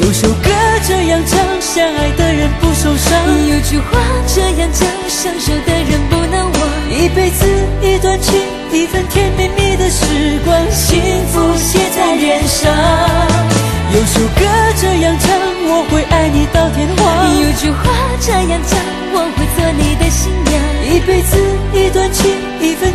有首歌这样唱，相爱的人不受伤。 有句话这样讲，相守的人不难忘。 一辈子一段情，一份甜蜜蜜的时光，幸福写在脸上。有首歌这样唱，我会爱你到天荒。 有句话这样讲，我会做你的新娘。 一辈子一段情，一份